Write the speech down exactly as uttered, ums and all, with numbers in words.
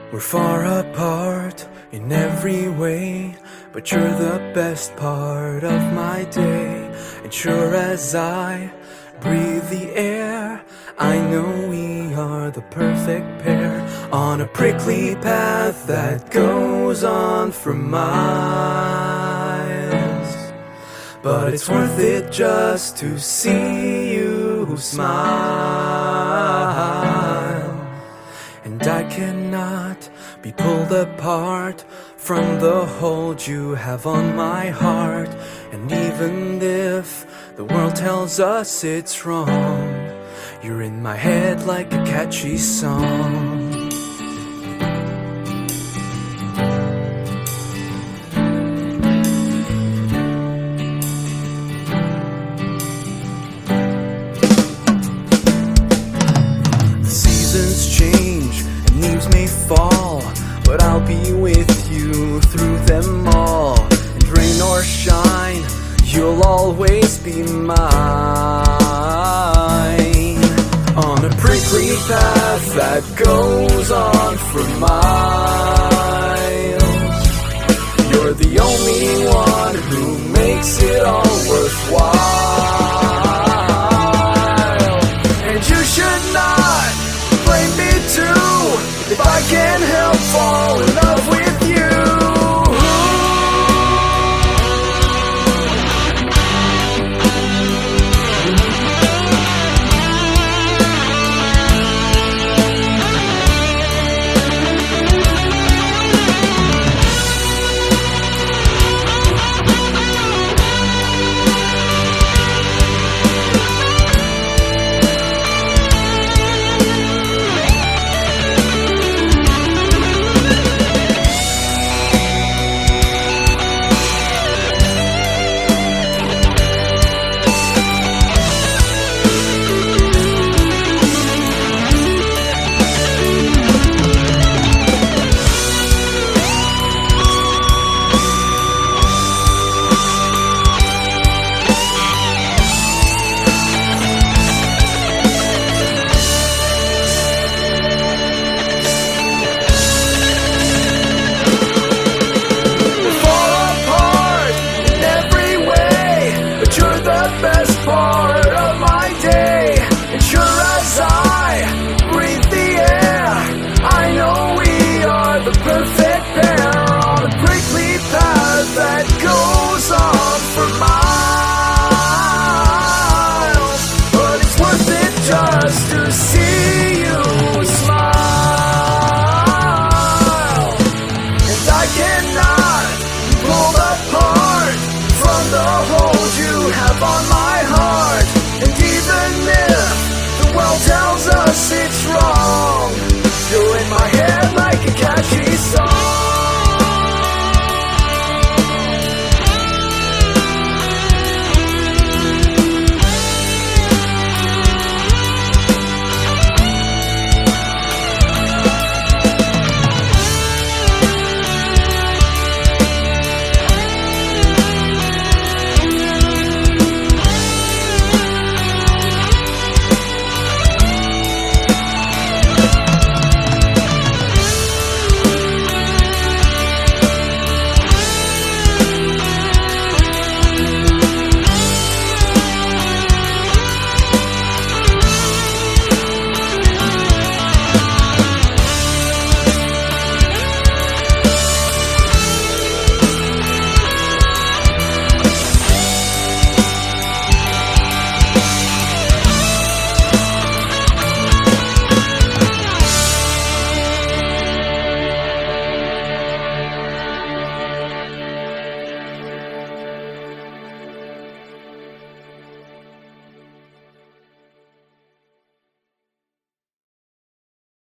We're far apart in every way, but you're the best part of my day. And sure as I breathe the air, I know we are the perfect pair, on a prickly path that goes on for miles. But it's worth it just to see you smile. And I cannot be pulled apart from the hold you have on my heart. And even if the world tells us it's wrong, you're in my head like a catchy song. The seasons change and leaves may fall, but I'll be with you through them all. And rain or shine, you'll always be mine, on a prickly path that goes on for miles. You're the only one who makes it all worthwhile. And you should not blame me too if I can't help fall in love with you. Best part of my day. And sure as I breathe the air, I know we are the perfect pair, on a prickly path that goes on for miles. But it's worth it just to see you smile. And I cannot be pulled apart from the hold you have on my heart. And even if the world tells us it's wrong,